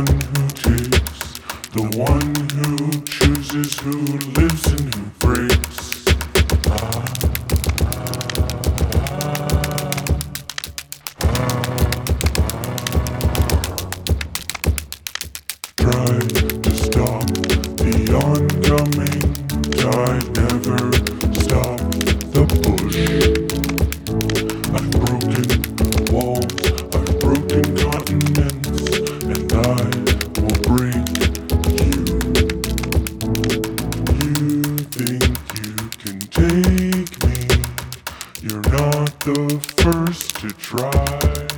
one who takes, the one who chooses, who lives and who breaks. Try to stop the oncoming tide, never stop the push. I've broken walls, I've broken continents, and I will break you. You think you can take me, you're not the first to try.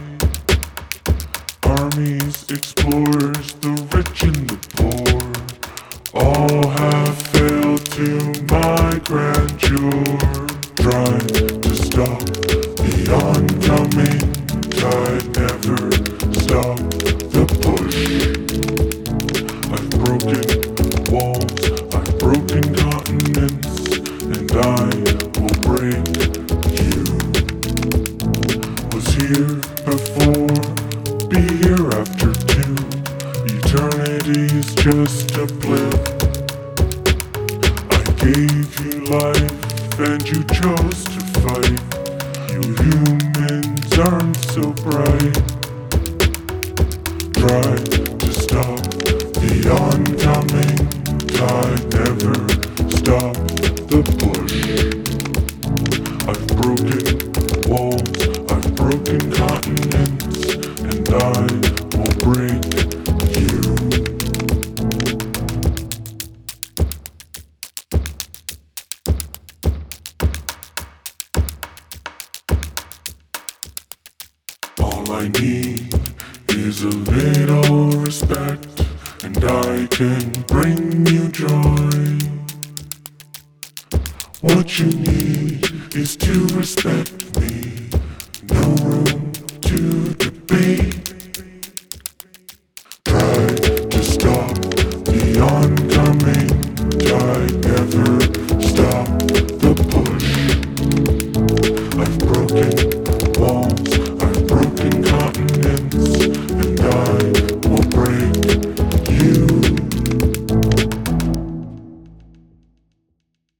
Armies, explorers, the rich and the poor, all have failed to my grandeur. Try to stop the oncoming tide, never stop the push. I've broken walls, I've broken continents, and I will break you. Was here before, be here after two. Eternity's just a blip. I gave you life and you chose to fight. You humans aren't so bright. Try to stop the oncoming tide, never stop the push. I've broken walls, I've broken continents, and I will break you. All I need is a little respect, and I can bring you joy. What you need is to respect me, no room to debate. Try to stop the oncoming tide.